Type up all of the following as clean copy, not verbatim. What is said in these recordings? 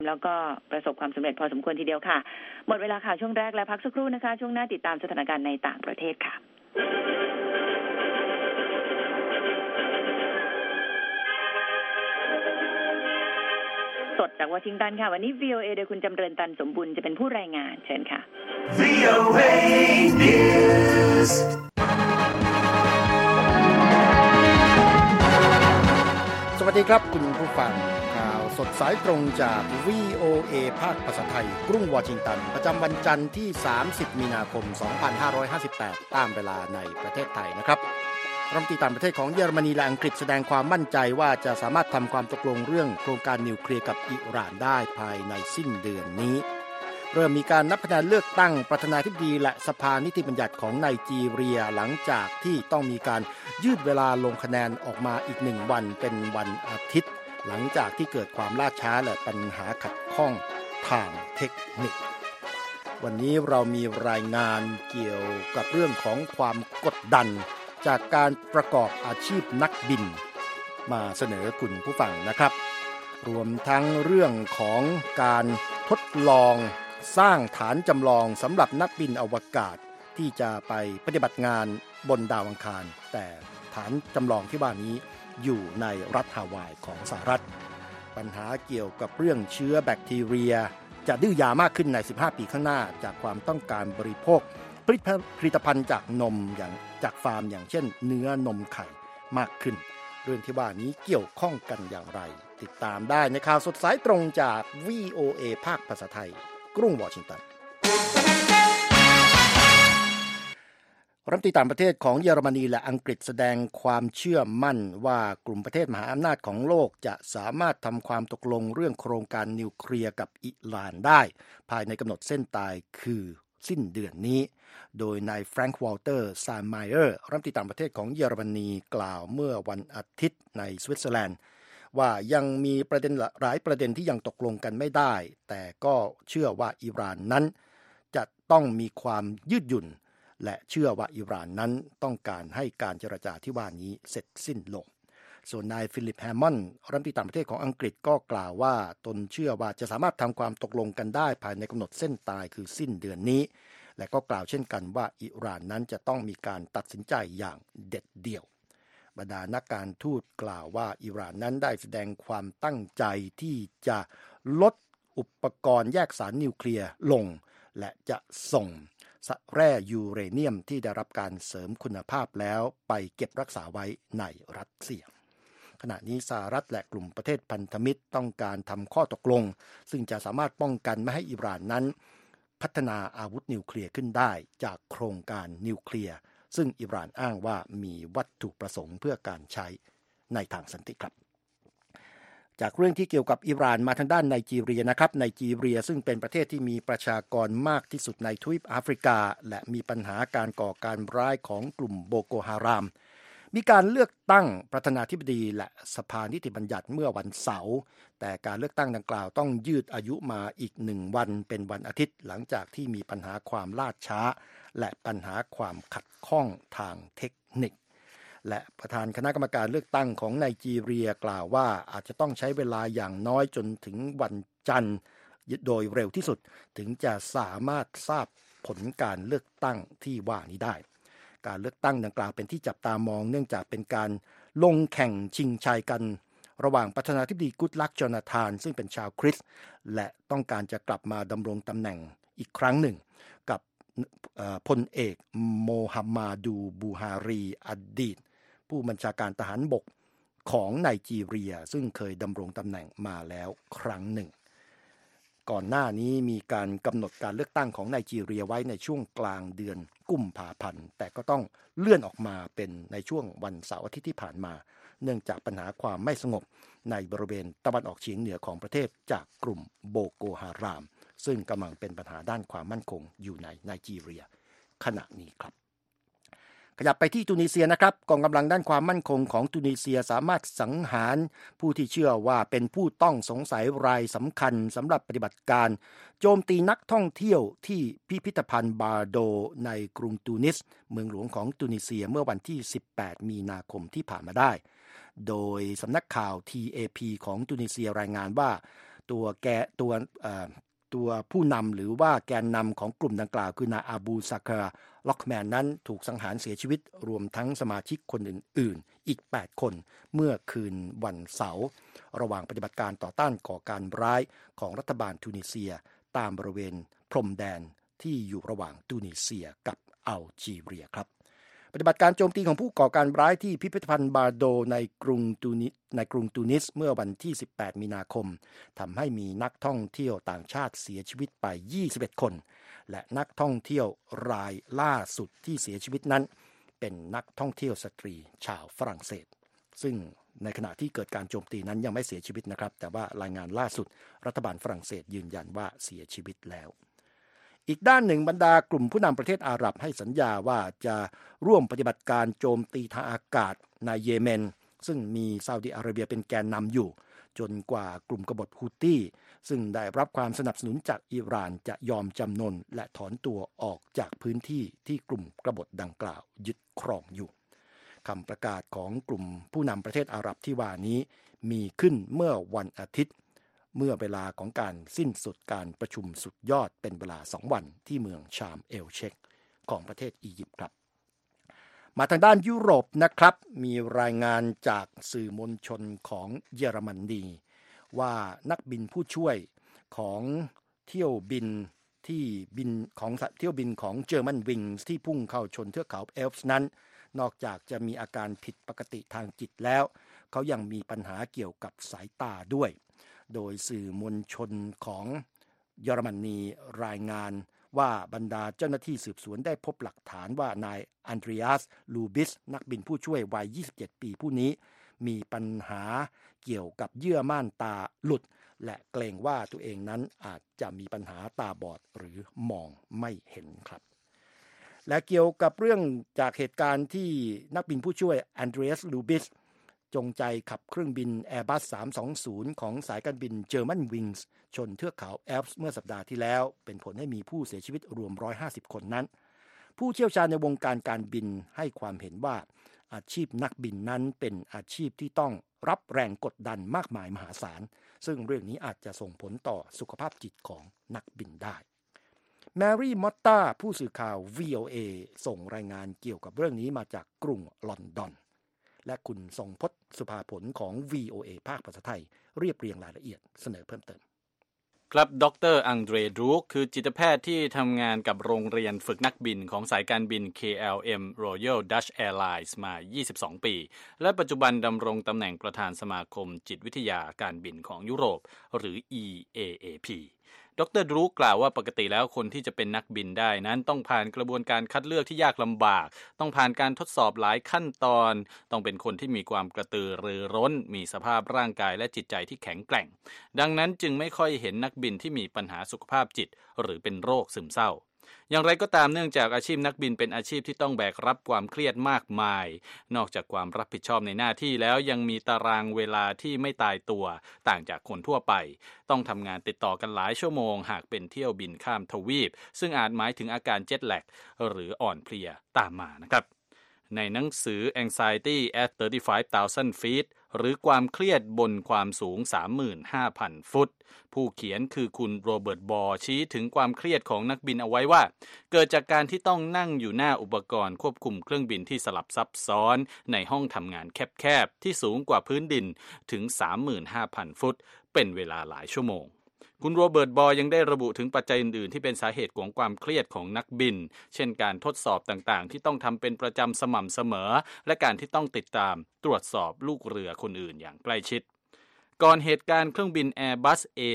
แล้วก็ประสบความสำเร็จพอสมควรทีเดียวค่ะหมดเวลาข่าวช่วงแรกและพักสักครู่นะคะช่วงหน้าติดตามสถานการณ์ในต่างประเทศค่ะสดจากวอชิงตันค่ะวันนี้ VOA โดยคุณจำเริญตันสมบุญจะเป็นผู้รายงานเชิญค่ะ VOA News สวัสดีครับคุณผู้ฟังข่าวสดสายตรงจาก VOA ภาคภาษาไทยกรุงวอชิงตันประจำวันจันทร์ที่30มีนาคม2558ตามเวลาในประเทศไทยนะครับรัฐมนตรีต่างประเทศของเยอรมนีและอังกฤษแสดงความมั่นใจว่าจะสามารถทำความตกลงเรื่องโครงการนิวเคลียร์กับอิหร่านได้ภายในสิ้นเดือนนี้เริ่มมีการนับคะแนนเลือกตั้งประธานาธิบดีและสภานิติบัญญัติของไนจีเรียหลังจากที่ต้องมีการยืดเวลาลงคะแนนออกมาอีก1วันเป็นวันอาทิตย์หลังจากที่เกิดความล่าช้าและปัญหาขัดข้องทางเทคนิควันนี้เรามีรายงานเกี่ยวกับเรื่องของความกดดันจากการประกอบอาชีพนักบินมาเสนอคุณผู้ฟังนะครับรวมทั้งเรื่องของการทดลองสร้างฐานจำลองสำหรับนักบินอวกาศที่จะไปปฏิบัติงานบนดาวอังคารแต่ฐานจำลองที่ว่านี้อยู่ในรัฐฮาวายของสหรัฐปัญหาเกี่ยวกับเรื่องเชื้อแบคทีเรียจะดื้อยามากขึ้นใน15ปีข้างหน้าจากความต้องการบริโภคผลิตภัณฑ์จากนมอย่างจากฟาร์มอย่างเช่นเนื้อนมไข่มากขึ้นเรื่องที่ว่านี้เกี่ยวข้องกันอย่างไรติดตามได้ในข่าวสดสายตรงจาก VOA ภาคภาษาไทยกรุงวอชิงตันรัฐมนตรีต่างประเทศของเยอรมนีและอังกฤษแสดงความเชื่อมั่นว่ากลุ่มประเทศมหาอำนาจของโลกจะสามารถทำความตกลงเรื่องโครงการนิวเคลียร์กับอิหร่านได้ภายในกำหนดเส้นตายคือสิ้นเดือนนี้โดยนายแฟรงค์วอลเตอร์ซานไมเออร์รัฐมนตรีต่างประเทศของเยอรมนีกล่าวเมื่อวันอาทิตย์ในสวิตเซอร์แลนด์ว่ายังมีประเด็นหลายประเด็นที่ยังตกลงกันไม่ได้แต่ก็เชื่อว่าอิหร่านนั้นจะต้องมีความยืดหยุ่นและเชื่อว่าอิหร่านนั้นต้องการให้การเจรจาที่ว่านี้เสร็จสิ้นลงส่วนนายฟิลิปแฮมมอนด์รัฐมนตรีต่างประเทศของอังกฤษก็กล่าวว่าตนเชื่อว่าจะสามารถทำความตกลงกันได้ภายในกำหนดเส้นตายคือสิ้นเดือนนี้และก็กล่าวเช่นกันว่าอิหร่านนั้นจะต้องมีการตัดสินใจอย่างเด็ดเดี่ยวบรรดานักการทูตกล่าวว่าอิหร่านนั้นได้แสดงความตั้งใจที่จะลดอุปกรณ์แยกสารนิวเคลียร์ลงและจะส่งแร่ยูเรเนียมที่ได้รับการเสริมคุณภาพแล้วไปเก็บรักษาไว้ในรัสเซียขณะนี้สหรัฐและกลุ่มประเทศพันธมิตรต้องการทำข้อตกลงซึ่งจะสามารถป้องกันไม่ให้อิหร่านนั้นพัฒนาอาวุธนิวเคลียร์ขึ้นได้จากโครงการนิวเคลียร์ซึ่งอิหร่านอ้างว่ามีวัตถุประสงค์เพื่อการใช้ในทางสันติครับจากเรื่องที่เกี่ยวกับอิหร่านมาทางด้านไนจีเรียนะครับไนจีเรียซึ่งเป็นประเทศที่มีประชากรมากที่สุดในทวีปแอฟริกาและมีปัญหาการก่อการร้ายของกลุ่มโบโกฮารามมีการเลือกตั้งประธานาธิบดีและสภานิติบัญญัติเมื่อวันเสาร์แต่การเลือกตั้งดังกล่าวต้องยืดอายุมาอีก1วันเป็นวันอาทิตย์หลังจากที่มีปัญหาความล่าช้าและปัญหาความขัดข้องทางเทคนิคและประธานคณะกรรมการเลือกตั้งของไนจีเรียกล่าวว่าอาจจะต้องใช้เวลาอย่างน้อยจนถึงวันจันทร์โดยเร็วที่สุดถึงจะสามารถทราบผลการเลือกตั้งที่ว่านี้ได้การเลือกตั้งดังกล่าวเป็นที่จับตามองเนื่องจากเป็นการลงแข่งชิงชัยกันระหว่างประธานาธิบดีกู๊ดลักจอนาธานซึ่งเป็นชาวคริสต์และต้องการจะกลับมาดำรงตำแหน่งอีกครั้งหนึ่งกับพลเอกโมฮัมหมัดบูฮารีอดีตผู้บัญชาการทหารบกของไนจีเรียซึ่งเคยดำรงตำแหน่งมาแล้วครั้งหนึ่งก่อนหน้านี้มีการกำหนดการเลือกตั้งของไนจีเรียไว้ในช่วงกลางเดือนกุมภาพันธ์แต่ก็ต้องเลื่อนออกมาเป็นในช่วงวันเสาร์อาทิตย์ที่ผ่านมาเนื่องจากปัญหาความไม่สงบในบริเวณตะวันออกเฉียงเหนือของประเทศจากกลุ่มโบโกฮารามซึ่งกำลังเป็นปัญหาด้านความมั่นคงอยู่ในไนจีเรียขณะนี้ครับขยับไปที่ตุนิเซียนะครับกองกำลังด้านความมั่นคงของตุนิเซียสามารถสังหารผู้ที่เชื่อว่าเป็นผู้ต้องสงสัยรายสำคัญสำหรับปฏิบัติการโจมตีนักท่องเที่ยวที่พิพิธภัณฑ์บาร์โดในกรุงตูนิสเมืองหลวงของตุนิเซียเมื่อวันที่18มีนาคมที่ผ่านมาได้โดยสำนักข่าว TAP ของตุนิเซียรายงานว่าตัวผู้นำหรือว่าแกนนำของกลุ่มดังกล่าวคือนายอาบูซาคาล็อกแมนนั้นถูกสังหารเสียชีวิตรวมทั้งสมาชิกคนอื่นๆอีก8คนเมื่อคืนวันเสาร์ระหว่างปฏิบัติการต่อต้านก่อการร้ายของรัฐบาลทูนิเซียตามบริเวณพรมแดนที่อยู่ระหว่างทูนิเซียกับอัลจีเรียครับปฏิบัติการโจมตีของผู้ก่อการร้ายที่พิพิธภัณฑ์บาโดในกรุงตูนิสเมื่อวันที่18มีนาคมทำให้มีนักท่องเที่ยวต่างชาติเสียชีวิตไป21คนและนักท่องเที่ยวรายล่าสุดที่เสียชีวิตนั้นเป็นนักท่องเที่ยวสตรีชาวฝรั่งเศสซึ่งในขณะที่เกิดการโจมตีนั้นยังไม่เสียชีวิตนะครับแต่ว่ารายงานล่าสุดรัฐบาลฝรั่งเศสยืนยันว่าเสียชีวิตแล้วอีกด้านหนึ่งบรรดากลุ่มผู้นำประเทศอาหรับให้สัญญาว่าจะร่วมปฏิบัติการโจมตีทางอากาศในเยเมนซึ่งมีซาอุดิอาระเบียเป็นแกนนำอยู่จนกว่ากลุ่มกบฏฮูตี้ซึ่งได้รับความสนับสนุนจากอิหร่านจะยอมจำนนและถอนตัวออกจากพื้นที่ที่กลุ่มกบฏดังกล่าวยึดครองอยู่คำประกาศของกลุ่มผู้นำประเทศอาหรับที่ว่านี้มีขึ้นเมื่อวันอาทิตย์เมื่อเวลาของการสิ้นสุดการประชุมสุดยอดเป็นเวลา2วันที่เมืองชามเอลเชคของประเทศอียิปต์ครับมาทางด้านยุโรปนะครับมีรายงานจากสื่อมวลชนของเยอรมนีว่านักบินผู้ช่วยของเที่ยวบินของเจอร์มันวิงส์ที่พุ่งเข้าชนเทือกเขาเอลป์นั้นนอกจากจะมีอาการผิดปกติทางจิตแล้วเขายังมีปัญหาเกี่ยวกับสายตาด้วยโดยสื่อมวลชนของเยอรมนีรายงานว่าบรรดาเจ้าหน้าที่สืบสวนได้พบหลักฐานว่านายอันเดรียส ลูบิสนักบินผู้ช่วยวัย27ปีผู้นี้มีปัญหาเกี่ยวกับเยื่อม่านตาหลุดและเกรงว่าตัวเองนั้นอาจจะมีปัญหาตาบอดหรือมองไม่เห็นครับและเกี่ยวกับเรื่องจากเหตุการณ์ที่นักบินผู้ช่วยอันเดรียส ลูบิสจงใจขับเครื่องบิน Airbus 320 ของสายการบิน German Wings ชนเทือกเขาแอลป์เมื่อสัปดาห์ที่แล้วเป็นผลให้มีผู้เสียชีวิตรวม150คนนั้นผู้เชี่ยวชาญในวงการการบินให้ความเห็นว่าอาชีพนักบินนั้นเป็นอาชีพที่ต้องรับแรงกดดันมากมายมหาศาลซึ่งเรื่องนี้อาจจะส่งผลต่อสุขภาพจิตของนักบินได้แมรี่มอตตาผู้สื่อข่าว VOA ส่งรายงานเกี่ยวกับเรื่องนี้มาจากกรุงลอนดอนและคุณทรงพจน์สุภาผลของ VOA ภาคภาษาไทยเรียบเรียงรายละเอียดเสนอเพิ่มเติมครับดร.อังเดรดรูกคือจิตแพทย์ที่ทำงานกับโรงเรียนฝึกนักบินของสายการบิน KLM Royal Dutch Airlines มา 22 ปี และปัจจุบันดำรงตำแหน่งประธานสมาคมจิตวิทยาการบินของยุโรปหรือ EAAPดร.ดรูกกล่าวว่าปกติแล้วคนที่จะเป็นนักบินได้นั้นต้องผ่านกระบวนการคัดเลือกที่ยากลำบากต้องผ่านการทดสอบหลายขั้นตอนต้องเป็นคนที่มีความกระตือรือร้นมีสภาพร่างกายและจิตใจที่แข็งแกร่งดังนั้นจึงไม่ค่อยเห็นนักบินที่มีปัญหาสุขภาพจิตหรือเป็นโรคซึมเศร้าอย่างไรก็ตามเนื่องจากอาชีพนักบินเป็นอาชีพที่ต้องแบกรับความเครียดมากมายนอกจากความรับผิดชอบในหน้าที่แล้วยังมีตารางเวลาที่ไม่ตายตัวต่างจากคนทั่วไปต้องทำงานติดต่อกันหลายชั่วโมงหากเป็นเที่ยวบินข้ามทวีปซึ่งอาจหมายถึงอาการเจ็ตแลกหรืออ่อนเพลียตามมานะครับในหนังสือ Anxiety at 35,000 feet หรือความเครียดบนความสูง 35,000 ฟุตผู้เขียนคือคุณโรเบิร์ตบอร์ชี้ถึงความเครียดของนักบินเอาไว้ว่าเกิดจากการที่ต้องนั่งอยู่หน้าอุปกรณ์ควบคุมเครื่องบินที่สลับซับซ้อนในห้องทำงานแคบๆที่สูงกว่าพื้นดินถึง 35,000 ฟุตเป็นเวลาหลายชั่วโมงคุณโรเบิร์ตบอร์ยังได้ระบุถึงปัจจัยอื่นๆที่เป็นสาเหตุของความเครียดของนักบินเช่นการทดสอบต่างๆที่ต้องทำเป็นประจำสม่ำเสมอและการที่ต้องติดตามตรวจสอบลูกเรือคนอื่นอย่างใกล้ชิดก่อนเหตุการณ์เครื่องบิน Airbus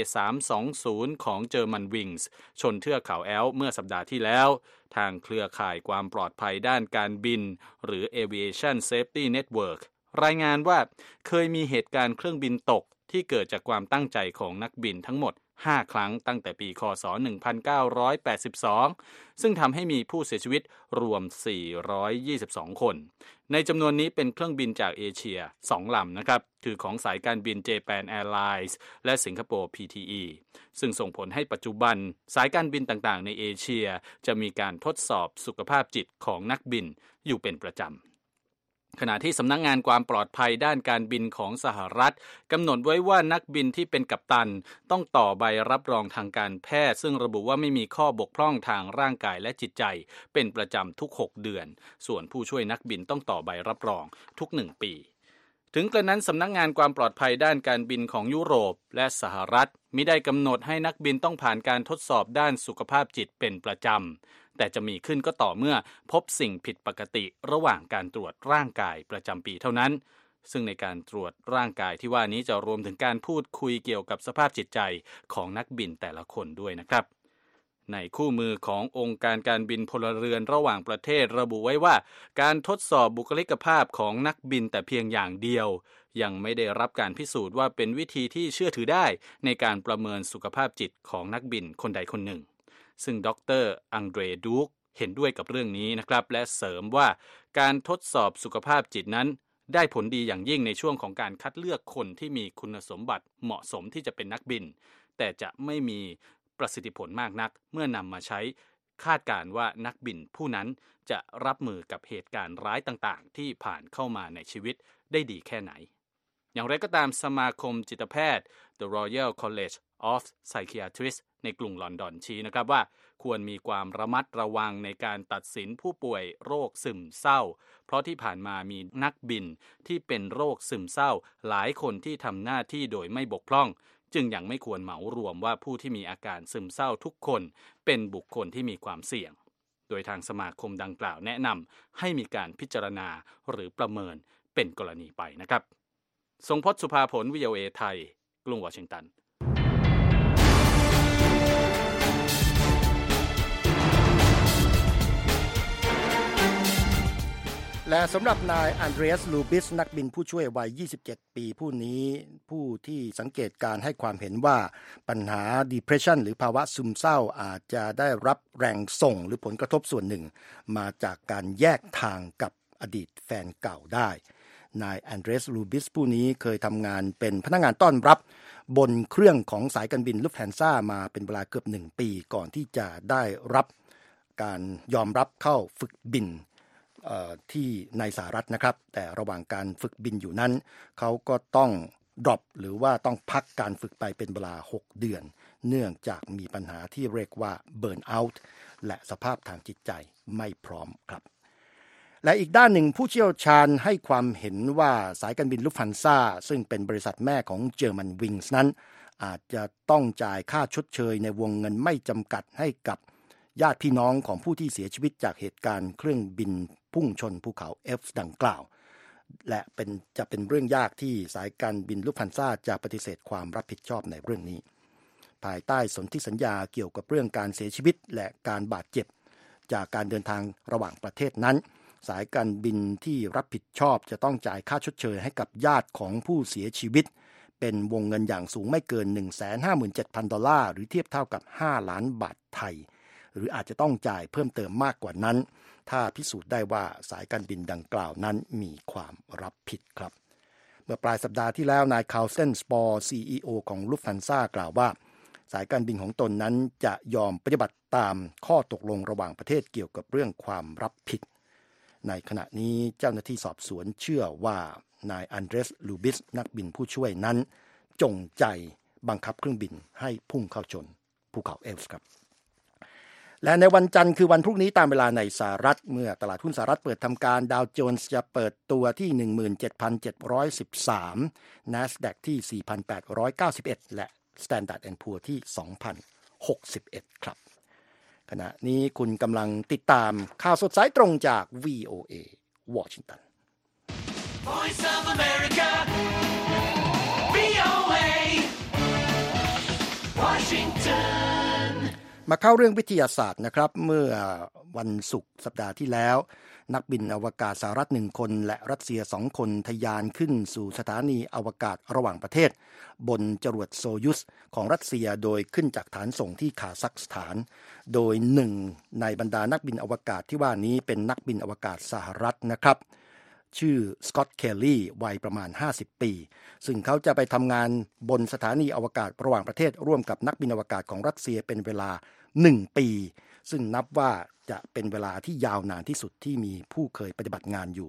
A320 ของ German Wings ชนเทือกเขาแอลป์เมื่อสัปดาห์ที่แล้วทางเครือข่ายความปลอดภัยด้านการบินหรือ Aviation Safety Network รายงานว่าเคยมีเหตุการณ์เครื่องบินตกที่เกิดจากความตั้งใจของนักบินทั้งหมด5 ครั้งตั้งแต่ปีค.ศ. 1982ซึ่งทำให้มีผู้เสียชีวิตรวม422คนในจำนวนนี้เป็นเครื่องบินจากเอเชีย2 ลำนะครับคือของสายการบิน Japan Airlines และสิงคโปร์ PTE ซึ่งส่งผลให้ปัจจุบันสายการบินต่างๆในเอเชียจะมีการทดสอบสุขภาพจิตของนักบินอยู่เป็นประจำขณะที่สำนักงานความปลอดภัยด้านการบินของสหรัฐกำหนดไว้ว่านักบินที่เป็นกัปตันต้องต่อใบรับรองทางการแพทย์ซึ่งระบุว่าไม่มีข้อบกพร่องทางร่างกายและจิตใจเป็นประจำทุก6เดือนส่วนผู้ช่วยนักบินต้องต่อใบรับรองทุก1ปีถึงกระนั้นสำนักงานความปลอดภัยด้านการบินของยุโรปและสหรัฐมิได้กำหนดให้นักบินต้องผ่านการทดสอบด้านสุขภาพจิตเป็นประจำแต่จะมีขึ้นก็ต่อเมื่อพบสิ่งผิดปกติระหว่างการตรวจร่างกายประจำปีเท่านั้นซึ่งในการตรวจร่างกายที่ว่านี้จะรวมถึงการพูดคุยเกี่ยวกับสภาพจิตใจของนักบินแต่ละคนด้วยนะครับในคู่มือขององค์การการบินพลเรือนระหว่างประเทศระบุไว้ว่าการทดสอบบุคลิกภาพของนักบินแต่เพียงอย่างเดียวยังไม่ได้รับการพิสูจน์ว่าเป็นวิธีที่เชื่อถือได้ในการประเมินสุขภาพจิตของนักบินคนใดคนหนึ่งซึ่งดร.อังเดรดูกเห็นด้วยกับเรื่องนี้นะครับและเสริมว่าการทดสอบสุขภาพจิตนั้นได้ผลดีอย่างยิ่งในช่วงของการคัดเลือกคนที่มีคุณสมบัติเหมาะสมที่จะเป็นนักบินแต่จะไม่มีประสิทธิผลมากนักเมื่อนำมาใช้คาดการณ์ว่านักบินผู้นั้นจะรับมือกับเหตุการณ์ร้ายต่างๆที่ผ่านเข้ามาในชีวิตได้ดีแค่ไหนอย่างไรก็ตามสมาคมจิตแพทย์ The Royal College of Psychiatrists ในกรุงลอนดอนชี้นะครับว่าควรมีความระมัดระวังในการตัดสินผู้ป่วยโรคซึมเศร้าเพราะที่ผ่านมามีนักบินที่เป็นโรคซึมเศร้าหลายคนที่ทำหน้าที่โดยไม่บกพร่องจึงยังไม่ควรเหมารวมว่าผู้ที่มีอาการซึมเศร้าทุกคนเป็นบุคคลที่มีความเสี่ยงโดยทางสมาคมดังกล่าวแนะนำให้มีการพิจารณาหรือประเมินเป็นกรณีไปนะครับทรงพจน์ สุภาผล VOA ไทยกรุงวอชิงตันและสำหรับนายอันเดรียส ลูบิสนักบินผู้ช่วยวัย 27 ปีผู้นี้ผู้ที่สังเกตการให้ความเห็นว่าปัญหา depression หรือภาวะซึมเศร้าอาจจะได้รับแรงส่งหรือผลกระทบส่วนหนึ่งมาจากการแยกทางกับอดีตแฟนเก่าได้นายอันเดรียส ลูบิสผู้นี้เคยทำงานเป็นพนักงานต้อนรับบนเครื่องของสายการบินลุฟต์แฮนซ่ามาเป็นเวลาเกือบ1 ปีก่อนที่จะได้รับการยอมรับเข้าฝึกบินที่ในสหรัฐนะครับแต่ระหว่างการฝึกบินอยู่นั้นเขาก็ต้องดรอปหรือว่าต้องพักการฝึกไปเป็นเวลา6 เดือนเนื่องจากมีปัญหาที่เรียกว่าเบิร์นเอาท์และสภาพทางจิตใจไม่พร้อมครับและอีกด้านหนึ่งผู้เชี่ยวชาญให้ความเห็นว่าสายการบินลุฟต์ฮันซ่าซึ่งเป็นบริษัทแม่ของเจอร์มันวิงส์นั้นอาจจะต้องจ่ายค่าชดเชยในวงเงินไม่จำกัดให้กับญาติพี่น้องของผู้ที่เสียชีวิตจากเหตุการณ์เครื่องบินพุ่งชนภูเขาเอลป์ดังกล่าวและจะเป็นเรื่องยากที่สายการบินลุฟต์ฮันซ่าจะปฏิเสธความรับผิดชอบในเรื่องนี้ภายใต้สนธิสัญญาเกี่ยวกับเรื่องการเสียชีวิตและการบาดเจ็บจากการเดินทางระหว่างประเทศนั้นสายการบินที่รับผิดชอบจะต้องจ่ายค่าชดเชยให้กับญาติของผู้เสียชีวิตเป็นวงเงินอย่างสูงไม่เกิน $157,000 หรือเทียบเท่ากับ5 ล้านบาทไทยหรืออาจจะต้องจ่ายเพิ่มเติมมากกว่านั้นถ้าพิสูจน์ได้ว่าสายการบินดังกล่าวนั้นมีความรับผิดครับเมื่อปลายสัปดาห์ที่แล้วนายคาร์ลเซนสปอร์ CEO ของลุฟต์ฮันซ่ากล่าวว่าสายการบินของตนนั้นจะยอมปฏิบัติตามข้อตกลงระหว่างประเทศเกี่ยวกับเรื่องความรับผิดในขณะนี้เจ้าหน้าที่สอบสวนเชื่อว่านายอันเดรส ลูบิสนักบินผู้ช่วยนั้นจงใจบังคับเครื่องบินให้พุ่งเข้าชนภูเขาเอลป์ครับและในวันจันทร์คือวันพรุ่งนี้ตามเวลาในสหรัฐเมื่อตลาดหุ้นสหรัฐเปิดทำการดาวโจนส์จะเปิดตัวที่ 17,713 NASDAQ ที่ 4,891 และ Standard & Poor's ที่ 2,061 ครับขณะนี้คุณกำลังติดตามข่าวสดสายตรงจาก VOA วอชิงตัน Voice of America VOA Washingtonมาเข้าเรื่องวิทยาศาสตร์นะครับเมื่อวันศุกร์สัปดาห์ที่แล้วนักบินอวกาศสหรัฐ1 คนและรัสเซีย2 คนทะยานขึ้นสู่สถานีอวกาศระหว่างประเทศบนจรวดโซยุสของรัสเซียโดยขึ้นจากฐานส่งที่คาซัคสถานโดยหนึ่งในบรรดานักบินอวกาศที่ว่านี้เป็นนักบินอวกาศสหรัฐนะครับชื่อสกอตต์เคลลี่วัยประมาณ50 ปีซึ่งเขาจะไปทำงานบนสถานีอวกาศระหว่างประเทศร่วมกับนักบินอวกาศของรัสเซียเป็นเวลา1 ปีซึ่งนับว่าจะเป็นเวลาที่ยาวนานที่สุดที่มีผู้เคยปฏิบัติงานอยู่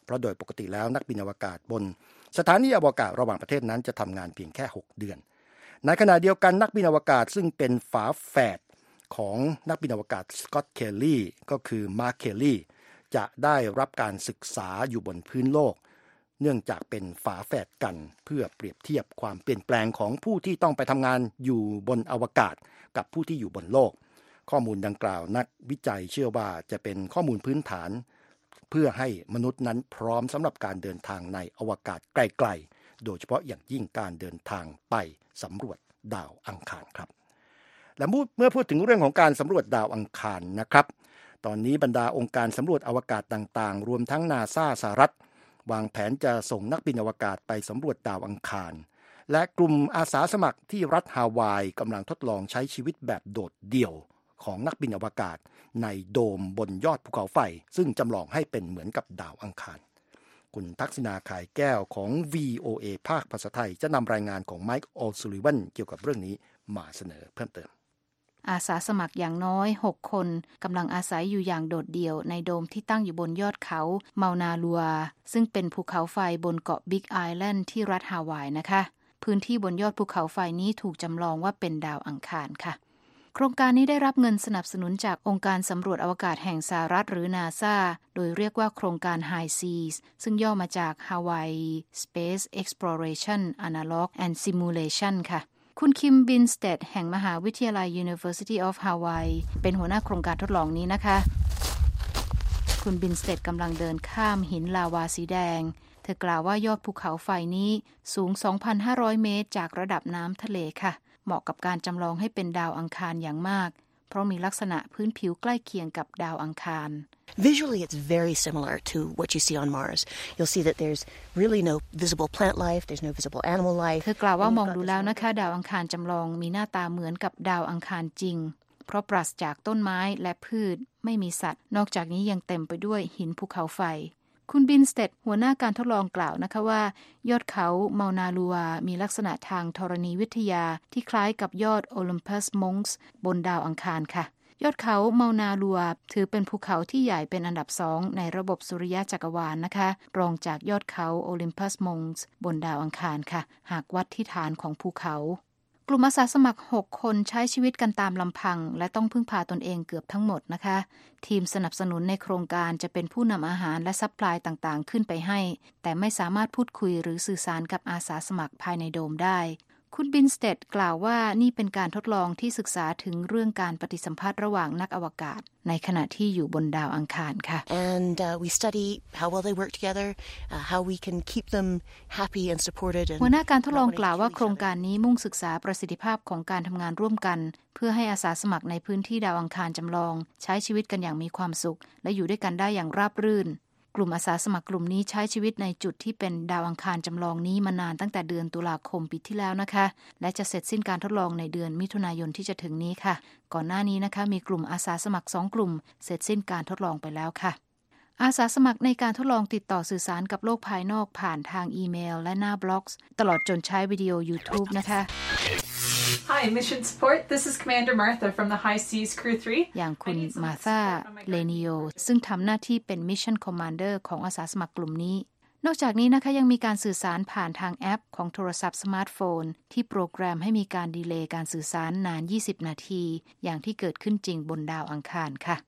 เพราะโดยปกติแล้วนักบินอวกาศบนสถานีอวกาศระหว่างประเทศนั้นจะทำงานเพียงแค่6 เดือนในขณะเดียวกันนักบินอวกาศซึ่งเป็นฝาแฝดของนักบินอวกาศสก็อตเคลลี่ก็คือมาร์คเคลลี่จะได้รับการศึกษาอยู่บนพื้นโลกเนื่องจากเป็นฝาแฝดกันเพื่อเปรียบเทียบความเปลี่ยนแปลงของผู้ที่ต้องไปทำงานอยู่บนอวกาศกับผู้ที่อยู่บนโลกข้อมูลดังกล่าวนักวิจัยเชื่อว่าจะเป็นข้อมูลพื้นฐานเพื่อให้มนุษย์นั้นพร้อมสำหรับการเดินทางในอวกาศไกลๆโดยเฉพาะอย่างยิ่งการเดินทางไปสำรวจดาวอังคารครับและเมื่อพูดถึงเรื่องของการสำรวจดาวอังคารนะครับตอนนี้บรรดาองค์การสำรวจอวกาศต่างๆรวมทั้ง NASA สหรัฐวางแผนจะส่งนักบินอวกาศไปสำรวจดาวอังคารและกลุ่มอาสาสมัครที่รัฐฮาวายกำลังทดลองใช้ชีวิตแบบโดดเดี่ยวของนักบินอวกาศในโดมบนยอดภูเขาไฟซึ่งจำลองให้เป็นเหมือนกับดาวอังคารคุณทักษิณาขายแก้วของ VOA ภาคภาษาไทยจะนำรายงานของไมค์โอซูลิวันเกี่ยวกับเรื่องนี้มาเสนอเพิ่มเติมอาสาสมัครอย่างน้อย6 คนกำลังอาศัยอยู่อย่างโดดเดี่ยวในโดมที่ตั้งอยู่บนยอดเขาเมานาลัวซึ่งเป็นภูเขาไฟบนเกาะบิ๊กไอแลนด์ที่รัฐฮาวายนะคะพื้นที่บนยอดภูเขาไฟนี้ถูกจำลองว่าเป็นดาวอังคารค่ะโครงการนี้ได้รับเงินสนับสนุนจากองค์การสำรวจอวกาศแห่งสหรัฐหรือ NASA โดยเรียกว่าโครงการ High Seas ซึ่งย่อมาจาก Hawaii Space Exploration Analog and Simulation ค่ะคุณคิมบินสเตดแห่งมหาวิทยาลัย University of Hawaii เป็นหัวหน้าโครงการทดลองนี้นะคะคุณบินสเตดกำลังเดินข้ามหินลาวาสีแดงเธอกล่าวว่ายอดภูเขาไฟนี้สูง 2,500 เมตรจากระดับน้ำทะเลค่ะเหมาะกับการจำลองให้เป็นดาวอังคารอย่างมากเพราะมีลักษณะพื้นผิวใกล้เคียงกับดาวอังคาร Visually, it's very similar to what you see on Mars. You'll see that there's really no visible plant life, there's no visible animal life. เธอกล่าวว่ามองดูแล้วนะคะดาวอังคารจำลองมีหน้าตาเหมือนกับดาวอังคารจริงเพราะปราศจากต้นไม้และพืชไม่มีสัตว์นอกจากนี้ยังเต็มไปด้วยหินภูเขาไฟคุณบินสเตดหัวหน้าการทดลองกล่าวนะคะว่ายอดเขาเมานาลัวมีลักษณะทางธรณีวิทยาที่คล้ายกับยอดโอลิมปัสมงส์บนดาวอังคารค่ะยอดเขาเมานาลัวถือเป็นภูเขาที่ใหญ่เป็นอันดับ2ในระบบสุริยะจักรวาลนะคะรองจากยอดเขาโอลิมปัสมงส์บนดาวอังคารค่ะหากวัดที่ฐานของภูเขากลุ่มอาสาสมัคร6 คนใช้ชีวิตกันตามลำพังและต้องพึ่งพาตนเองเกือบทั้งหมดนะคะทีมสนับสนุนในโครงการจะเป็นผู้นำอาหารและซัพพลายต่างๆขึ้นไปให้แต่ไม่สามารถพูดคุยหรือสื่อสารกับอาสาสมัครภายในโดมได้คุณบินสเตดกล่าวว่านี่เป็นการทดลองที่ศึกษาถึงเรื่องการปฏิสัมพันธ์ระหว่างนักอวกาศในขณะที่อยู่บนดาวอังคารค่ะ And we study how well they work together, how we can keep them happy and supported. หัวหน้าการทดลองกล่าวว่าโครงการนี้มุ่งศึกษาประสิทธิภาพของการทำงานร่วมกันเพื่อให้อาสาสมัครในพื้นที่ดาวอังคารจำลองใช้ชีวิตกันอย่างมีความสุขและอยู่ด้วยกันได้อย่างราบรื่นกลุ่มอาสาสมัครกลุ่มนี้ใช้ชีวิตในจุดที่เป็นดาวอังคารจำลองนี้มานานตั้งแต่เดือนตุลาคมปีที่แล้วนะคะและจะเสร็จสิ้นการทดลองในเดือนมิถุนายนที่จะถึงนี้ค่ะก่อนหน้านี้นะคะมีกลุ่มอาสาสมัคร2 กลุ่มเสร็จสิ้นการทดลองไปแล้วค่ะอาสาสมัครในการทดลองติดต่อสื่อสารกับโลกภายนอกผ่านทางอีเมลและหน้าบล็อกตลอดจนใช้วิดีโอ YouTube นะคะ Hi, Mission Support. This is Commander Martha from the High Seas Crew 3. อย่างคุณมาธาเลนิโอซึ่งทำหน้าที่เป็น Mission Commander ของอาสาสมัครกลุ่มนี้นอกจากนี้นะคะยังมีการสื่อสารผ่านทางแอปของโทรศัพท์สมาร์ทโฟนที่โปรแกรมให้มีการดีเลย์การสื่อสารนาน20 นาทีอย่างที่เกิดขึ้นจริงบนดาวอังคารค่ะ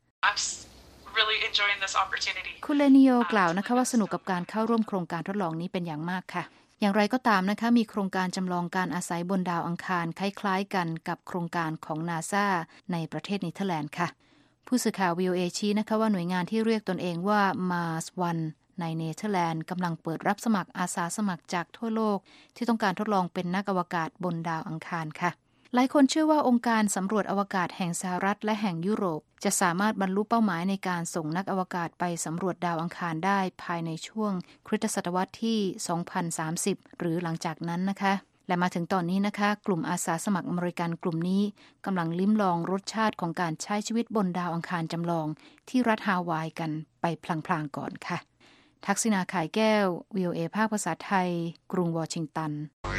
คุณเลนิโอกล่าวนะคะว่าสนุกกับการเข้าร่วมโครงการทดลองนี้เป็นอย่างมากค่ะอย่างไรก็ตามนะคะมีโครงการจำลองการอาศัยบนดาวอังคารคล้ายๆกันกับโครงการของ NASA ในประเทศเนเธอร์แลนด์ค่ะผู้สื่อข่าว VOA ชี้นะคะว่าหน่วยงานที่เรียกตนเองว่า Mars One ในเนเธอร์แลนด์กำลังเปิดรับสมัครอาสาสมัครจากทั่วโลกที่ต้องการทดลองเป็นนักอวกาศบนดาวอังคารค่ะหลายคนเชื่อว่าองค์การสำรวจอวกาศแห่งสหรัฐและแห่งยุโรปจะสามารถบรรลุเป้าหมายในการส่งนักอวกาศไปสำรวจดาวอังคารได้ภายในช่วงคริสตศตวรรษที่ 2030 หรือหลังจากนั้นนะคะและมาถึงตอนนี้นะคะกลุ่มอาสาสมัครอเมริกันกลุ่มนี้กำลังลิ้มลองรสชาติของการใช้ชีวิตบนดาวอังคารจำลองที่รัฐฮาวายกันไปพลางๆก่อนค่ะทักษิณาขายแก้ว VOA ภาคภาษาไทยกรุงวอชิงตัน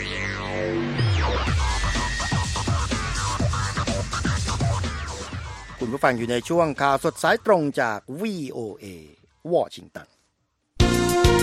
คุณผู้ฟังอยู่ในช่วงข่าวสดสายตรงจาก VOA วอชิงตัน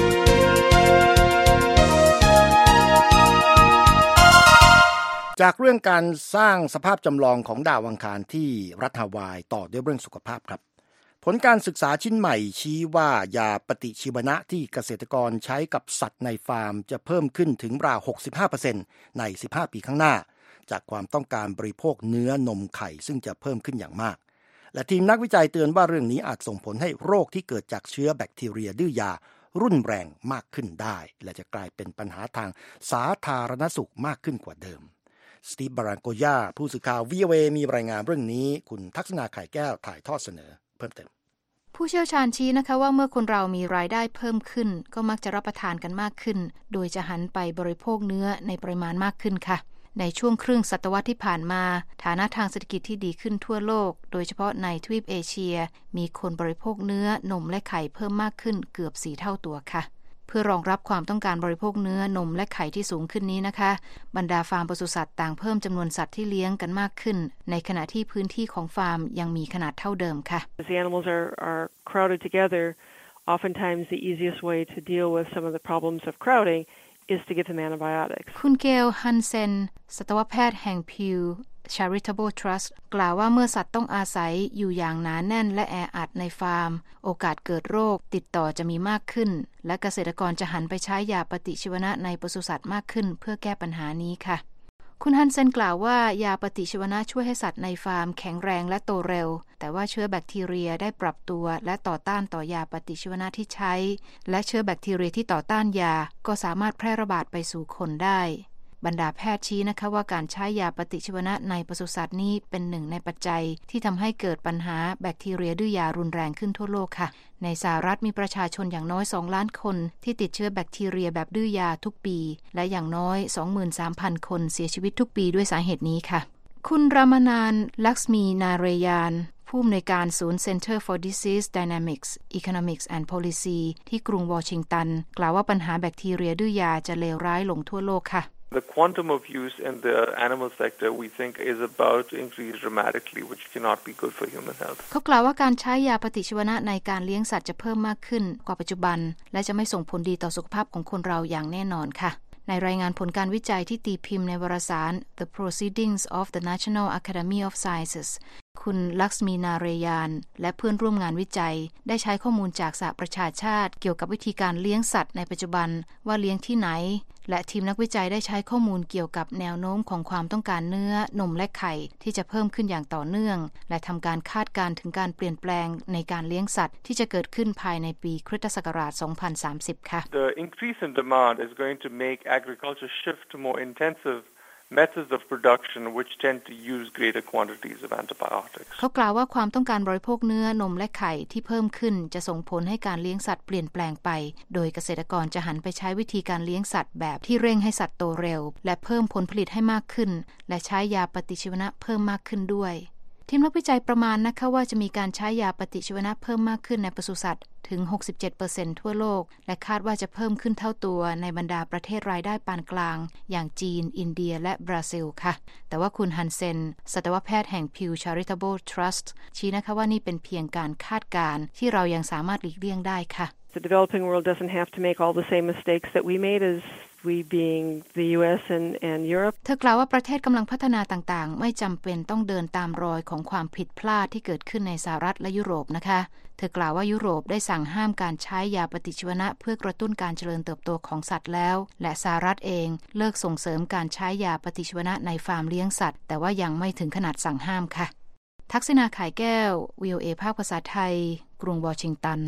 จากเรื่องการสร้างสภาพจำลองของดาวอังคารที่รัฐฮาวายต่อด้วยเรื่องสุขภาพครับผลการศึกษาชิ้นใหม่ชี้ว่ายาปฏิชีวนะที่เกษตรกรใช้กับสัตว์ในฟาร์มจะเพิ่มขึ้นถึงราว 65% ใน 15 ปีข้างหน้าจากความต้องการบริโภคเนื้อนมไข่ซึ่งจะเพิ่มขึ้นอย่างมากและทีมนักวิจัยเตือนว่าเรื่องนี้อาจส่งผลให้โรคที่เกิดจากเชื้อแบคทีเรียดื้อยารุนแรงมากขึ้นได้และจะกลายเป็นปัญหาทางสาธารณสุขมากขึ้นกว่าเดิมสตีฟ บารานโกย่าผู้สื่อข่าว VOA มีรายงานเรื่องนี้คุณทักษณาไข่แก้วถ่ายทอดเสนอเพิ่มเติมผู้เชี่ยวชาญชี้นะคะว่าเมื่อคนเรามีรายได้เพิ่มขึ้นก็มักจะรับประทานกันมากขึ้นโดยจะหันไปบริโภคเนื้อในปริมาณมากขึ้นค่ะในช่วงครึ่งศตวรรษที่ผ่านมาฐานะทางเศรษฐกิจที่ดีขึ้นทั่วโลกโดยเฉพาะในทวีปเอเชียมีคนบริโภคเนื้อนมและไข่เพิ่มมากขึ้นเกือบ4 เท่าตัวค่ะเพื่อรองรับความต้องการบริโภคเนื้อนมและไข่ที่สูงขึ้นนี้นะคะบรรดาฟาร์มปศุสัตว์ต่างเพิ่มจำนวนสัตว์ที่เลี้ยงกันมากขึ้นในขณะที่พื้นที่ของฟาร์มยังมีขนาดเท่าเดิมค่ะ The animals are crowded together. Oftentimes the easiest way to deal with some of the problems of crowding is to give them antibiotics. คุณเกล ฮันเซนสัตวแพทย์แห่ง Pew Charitable Trust กล่าวว่าเมื่อสัตว์ต้องอาศัยอยู่อย่างหนาแน่นและแออัดในฟาร์มโอกาสเกิดโรคติดต่อจะมีมากขึ้นและเกษตรกรจะหันไปใช้ยาปฏิชีวนะในปศุสัตว์มากขึ้นเพื่อแก้ปัญหานี้ค่ะคุณฮันเซนกล่าวว่ายาปฏิชีวนะช่วยให้สัตว์ในฟาร์มแข็งแรงและโตเร็วแต่ว่าเชื้อแบคทีเรียได้ปรับตัวและต่อต้านต่อยาปฏิชีวนะที่ใช้และเชื้อแบคทีเรียที่ต่อต้านยาก็สามารถแพร่ระบาดไปสู่คนได้บรรดาแพทย์ชี้นะคะว่าการใช้ยาปฏิชีวนะในปศุสัตว์นี้เป็นหนึ่งในปัจจัยที่ทำให้เกิดปัญหาแบคทีเรียดื้อยารุนแรงขึ้นทั่วโลกค่ะในสหรัฐมีประชาชนอย่างน้อย2 ล้านคนที่ติดเชื้อแบคทีเรียแบบดื้อยาทุกปีและอย่างน้อย 23,000 คนเสียชีวิตทุกปีด้วยสาเหตุนี้ค่ะคุณรามานาน ลักษมีนาเรยานผู้อำนวยการศูนย์ Center for Disease Dynamics Economics and Policy ที่กรุงวอชิงตันกล่าวว่าปัญหาแบคทีเรียดื้อยาจะเลวร้ายลงทั่วโลกค่ะ The quantum of use in the animal sector we think is about to increase dramatically, which cannot be good for human health. เขากล่าวว่าการใช้ยาปฏิชีวนะในการเลี้ยงสัตว์จะเพิ่มมากขึ้นกว่าปัจจุบันและจะไม่ส่งผลดีต่อสุขภาพของคนเราอย่างแน่นอนค่ะในรายงานผลการวิจัยที่ตีพิมพ์ในวารสาร The Proceedings of the National Academy of Sciences คุณลักษมีนาเรยานและเพื่อนร่วมงานวิจัยได้ใช้ข้อมูลจากสหประชาชาติเกี่ยวกับวิธีการเลี้ยงสัตว์ในปัจจุบันว่าเลี้ยงที่ไหนและทีมนักวิจัยได้ใช้ข้อมูลเกี่ยวกับแนวโน้มของความต้องการเนื้อนมและไข่ที่จะเพิ่มขึ้นอย่างต่อเนื่องและทำการคาดการณ์ถึงการเปลี่ยนแปลงในการเลี้ยงสัตว์ที่จะเกิดขึ้นภายในปีคริสตศักราช 2030 ค่ะ The increase in demand is going to make agriculture shift to more intensive methods of production which tend to use greater quantities of antibiotics. เขากล่าวว่าความต้องการบริโภคเนื้อนมและไข่ที่เพิ่มขึ้นจะส่งผลให้การเลี้ยงสัตว์เปลี่ยนแปลงไปโดยเกษตรกรจะหันไปใช้วิธีการเลี้ยงสัตว์แบบที่เร่งให้สัตว์โตเร็วและเพิ่มผลผลิตให้มากขึ้นและใช้ยาปฏิชีวนะเพิ่มมากขึ้นด้วยทีมนักวิจัยประมาณนะคะว่าจะมีการใช้ยาปฏิชีวนะเพิ่มมากขึ้นในปศุสัตว์ถึง 67% ทั่วโลกและคาดว่าจะเพิ่มขึ้นเท่าตัวในบรรดาประเทศรายได้ปานกลางอย่างจีนอินเดียและบราซิลค่ะแต่ว่าคุณฮันเซนสัตวแพทย์แห่ง Pew Charitable Trust ชี้นะคะว่านี่เป็นเพียงการคาดการณ์ที่เรายังสามารถหลีกเลี่ยงได้ค่ะ The developing world doesn't have to make all the same mistakes that we made as we being the US and Europe เธอกล่าวว่าประเทศกำลังพัฒนาต่างๆไม่จำเป็นต้องเดินตามรอยของความผิดพลาดที่เกิดขึ้นในสหรัฐและยุโรปนะคะเธอกล่าวว่ายุโรปได้สั่งห้ามการใช้ยาปฏิชีวนะเพื่อกระตุ้นการเจริญเติบโตของสัตว์แล้วและสหรัฐเองเลิกส่งเสริมการใช้ยาปฏิชีวนะในฟาร์มเลี้ยงสัตว์แต่ว่ายังไม่ถึงขนาดสั่งห้ามค่ะทักษณาข่ายแก้ว VOA ภาคภาษาไทยกรุงวอชิงตัน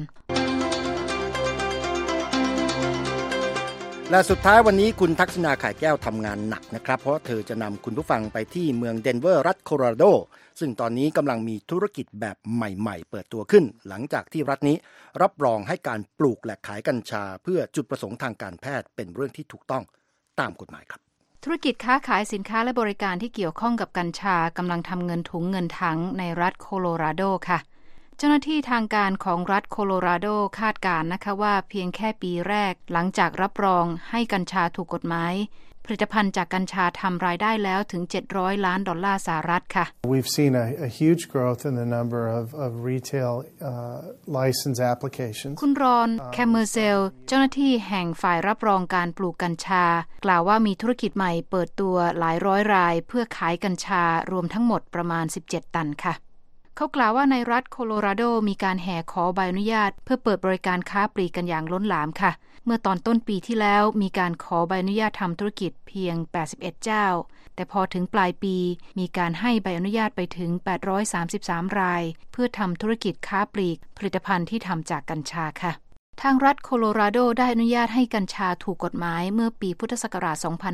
และสุดท้ายวันนี้คุณทักษณาข่ายแก้วทำงานหนักนะครับเพราะเธอจะนำคุณผู้ฟังไปที่เมืองเดนเวอร์รัฐโคโลราโดซึ่งตอนนี้กำลังมีธุรกิจแบบใหม่ๆเปิดตัวขึ้นหลังจากที่รัฐนี้รับรองให้การปลูกและขายกัญชาเพื่อจุดประสงค์ทางการแพทย์เป็นเรื่องที่ถูกต้องตามกฎหมายครับธุรกิจค้าขายสินค้าและบริการที่เกี่ยวข้องกับกัญชากำลังทำเงินถุงเงินถังในรัฐโคโลราโดค่ะเจ้าหน้าที่ทางการของรัฐโคโลราโดคาดการณ์นะคะว่าเพียงแค่ปีแรกหลังจากรับรองให้กัญชาถูกกฎหมายผลิตภัณฑ์จากกัญชาทำรายได้แล้วถึง$700 ล้านสหรัฐค่ะ We've seen a huge growth in the number of retail license applications. คุณรอนแคมเมอร์เซลเจ้าหน้าที่แห่งฝ่ายรับรองการปลูกกัญชากล่าวว่ามีธุรกิจใหม่เปิดตัวหลายร้อยรายเพื่อขายกัญชารวมทั้งหมดประมาณ17ตันค่ะเขากล่าวว่าในรัฐโคโลราโดมีการแห่ขอใบอนุญาตเพื่อเปิดบริการค้าปลีกกันอย่างล้นหลามค่ะเมื่อตอนต้นปีที่แล้วมีการขอใบอนุญาตทำธุรกิจเพียง81เจ้าแต่พอถึงปลายปีมีการให้ใบอนุญาตไปถึง833รายเพื่อทำธุรกิจค้าปลีกผลิตภัณฑ์ที่ทำจากกัญชาค่ะทางรัฐโคโลราโดได้อนุญาตให้กัญชาถูกกฎหมายเมื่อปีพุทธศักราช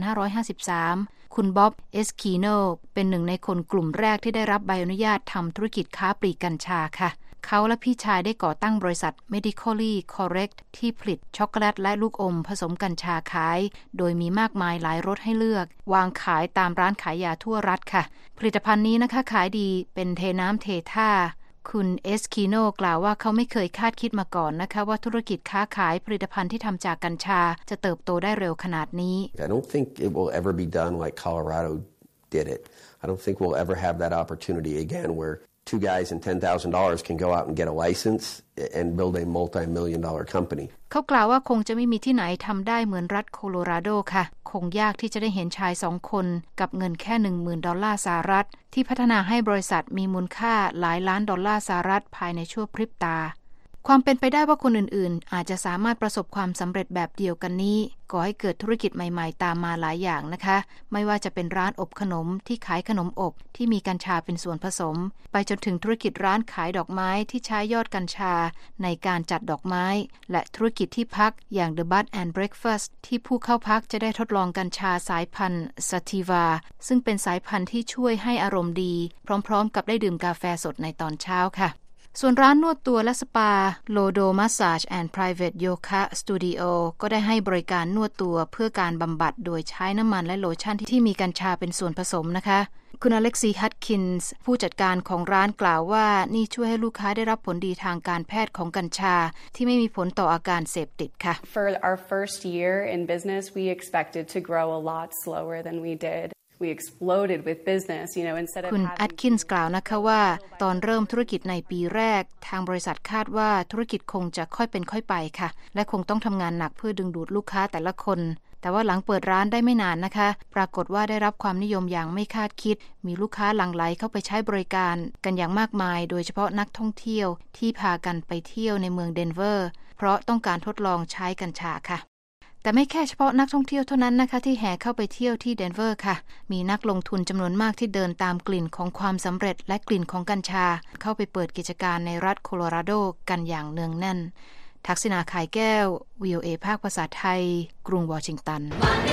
2553คุณบ๊อบเอสคีโนเป็นหนึ่งในคนกลุ่มแรกที่ได้รับใบอนุญาตทำธุรกิจค้าปลีกกัญชาค่ะเขาและพี่ชายได้ก่อตั้งบริษัท Medically Correct ที่ผลิตช็อกโกแลตและลูกอมผสมกัญชาขายโดยมีมากมายหลายรสให้เลือกวางขายตามร้านขายยาทั่วรัฐค่ะผลิตภัณฑ์นี้นะคะขายดีเป็นเทน้ำเทท่าคุณเอสคีโนกล่าวว่าเขาไม่เคยคาดคิดมาก่อนนะคะว่าธุรกิจค้าขายผลิตภัณฑ์ที่ทำจากกัญชาจะเติบโตได้เร็วขนาดนี้ I don't think it will ever be done like Colorado did it. I don't think we'll ever have that opportunity again where two guys and $10,000 can go out and get a license and build a multi-million-dollar company. เขากล่าวว่าคงจะไม่มีที่ไหนทำได้เหมือนรัฐโคโลราโดค่ะคงยากที่จะได้เห็นชาย2คนกับเงินแค่ $10,000 สหรัฐที่พัฒนาให้บริษัทมีมูลค่าหลายล้าน$สหรัฐภายในชั่วพริบตาความเป็นไปได้ว่าคนอื่นๆอาจจะสามารถประสบความสำเร็จแบบเดียวกันนี้ก่อให้เกิดธุรกิจใหม่ๆตามมาหลายอย่างนะคะไม่ว่าจะเป็นร้านอบขนมที่ขายขนมอบที่มีกัญชาเป็นส่วนผสมไปจนถึงธุรกิจร้านขายดอกไม้ที่ใช้ยอดกัญชาในการจัดดอกไม้และธุรกิจที่พักอย่าง The Bed and Breakfast ที่ผู้เข้าพักจะได้ทดลองกัญชาสายพันธุ์ Sativa ซึ่งเป็นสายพันธุ์ที่ช่วยให้อารมณ์ดีพร้อมๆกับได้ดื่มกาแฟสดในตอนเช้าค่ะส่วนร้านนวดตัวและสปา Lodo Massage and Private Yoga Studio ก็ได้ให้บริการนวดตัวเพื่อการบำบัดโดยใช้น้ำมันและโลชั่นที่มีกัญชาเป็นส่วนผสมนะคะคุณอเล็กซีฮัตคินส์ผู้จัดการของร้านกล่าวว่านี่ช่วยให้ลูกค้าได้รับผลดีทางการแพทย์ของกัญชาที่ไม่มีผลต่ออาการเสพติดค่ะ For our first year in business, we expected to grow a lot slower than we did.We exploded with business, instead of คุณแอดคินส์กล่าวนะคะว่าตอนเริ่มธุรกิจในปีแรกทางบริษัทคาดว่าธุรกิจคงจะค่อยเป็นค่อยไปค่ะและคงต้องทำงานหนักเพื่อดึงดูดลูกค้าแต่ละคนแต่ว่าหลังเปิดร้านได้ไม่นานนะคะปรากฏว่าได้รับความนิยมอย่างไม่คาดคิดมีลูกค้าหลั่งไหลเข้าไปใช้บริการกันอย่างมากมายโดยเฉพาะนักท่องเที่ยวที่พากันไปเที่ยวในเมืองเดนเวอร์เพราะต้องการทดลองใช้กัญชาค่ะแต่ไม่แค่เฉพาะนักท่องเที่ยวเท่านั้นนะคะที่แห่เข้าไปเที่ยวที่เดนเวอร์ค่ะมีนักลงทุนจำนวนมากที่เดินตามกลิ่นของความสำเร็จและกลิ่นของกัญชาเข้าไปเปิดกิจการในรัฐโคโลราโดกันอย่างเนืองแน่นทักษิณาขายแก้ว VOA ภาคภาษาไทยกรุงวอชิงตัน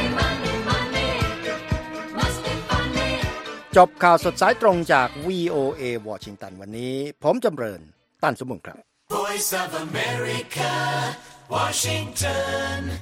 จบข่าวสดสายตรงจาก VOA วอชิงตันวันนี้ผมจำเริญตั้นสมบุญครับ Voice of America Washington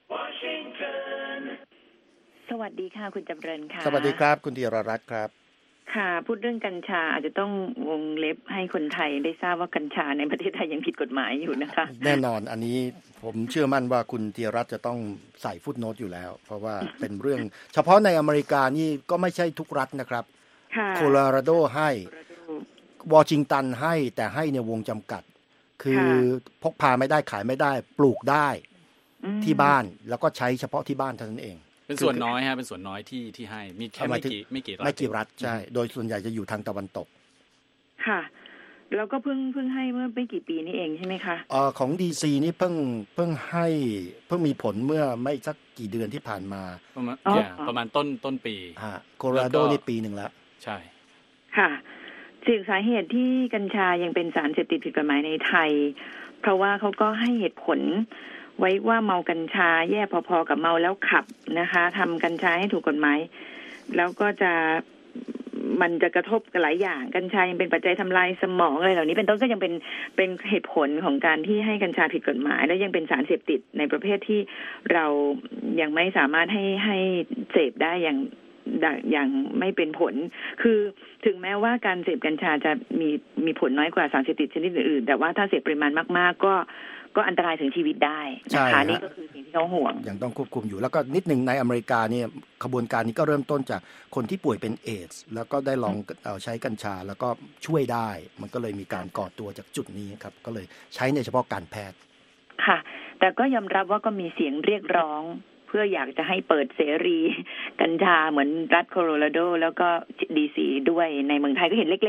สวัสดีค่ะคุณจำเริญค่ะสวัสดีครับคุณธีรรัตน์ครับค่ะพูดเรื่องกัญชาอาจจะต้องวงเล็บให้คนไทยได้ทราบว่ากัญชาในประเทศไทยยังผิดกฎหมายอยู่นะคะแน่นอนอันนี้ผมเชื่อมั่นว่าคุณธีรรัตน์จะต้องใส่ฟุตโนตอยู่แล้วเพราะว่าเป็นเรื่องเฉพาะในอเมริกานี่ก็ไม่ใช่ทุกรัฐนะครับโคโลราโดให้วอชิงตันให้แต่ให้ในวงจำกัดคือพกพาไม่ได้ขายไม่ได้ปลูกได้ที่บ้านแล้วก็ใช้เฉพาะที่บ้านเท่านั้นเองเป็นส่วนน้อยฮะเป็นส่วนน้อยที่ให้มีแค่ไม่กี่รัฐใช่โดยส่วนใหญ่จะอยู่ทางตะวันตกค่ะแล้วก็เพิ่งให้เมื่อไม่กี่ปีนี้เองใช่ไหมคะของ DC นี่เพิ่งให้เพิ่งมีผลเมื่อไม่สักกี่เดือนที่ผ่านมาประมาณต้นปีโคโลราโดนี่ปีนึงแล้วใช่ค่ะสิ่งสาเหตุที่กัญชายังเป็นสารเสพติดผิดกฎหมายในไทยเพราะว่าเขาก็ให้เหตุผลไว้ว่าเมากัญชาแย่พอๆกับเมาแล้วขับนะคะทำกัญชาให้ถูกกฎหมายแล้วก็มันจะกระทบกับหลายอย่างกัญชายังเป็นปัจจัยทำลายสมองอะไรเหล่านี้เป็นต้นก็ยังเป็นเหตุผลของการที่ให้กัญชาผิดกฎหมายและยังเป็นสารเสพติดในประเภทที่เรายังไม่สามารถให้เสพได้อย่างอย่างไม่เป็นผลคือถึงแม้ว่าการเสพกัญชาจะมีผลน้อยกว่าสารเสพติดชนิดอื่นๆแต่ว่าถ้าเสพปริมาณมากๆก็อันตรายถึงชีวิตได้นะคะนี่ก็คือสิ่งที่เขาห่วงยังต้องควบคุมอยู่แล้วก็นิดนึงในอเมริกาเนี่ยขบวนการนี้ก็เริ่มต้นจากคนที่ป่วยเป็นเอดส์แล้วก็ได้ลองใช้กัญชาแล้วก็ช่วยได้มันก็เลยมีการก่อตัวจากจุดนี้ครับก็เลยใช้ในเฉพาะการแพทย์ค่ะแต่ก็ยอมรับว่าก็มีเสียงเรียกร้องเพื่ออยากจะให้เปิดเสรีกัญชาเหมือนรัฐโคโลราโดแล้วก็ดีซีด้วยในเมืองไทยก็เห็นเล็ก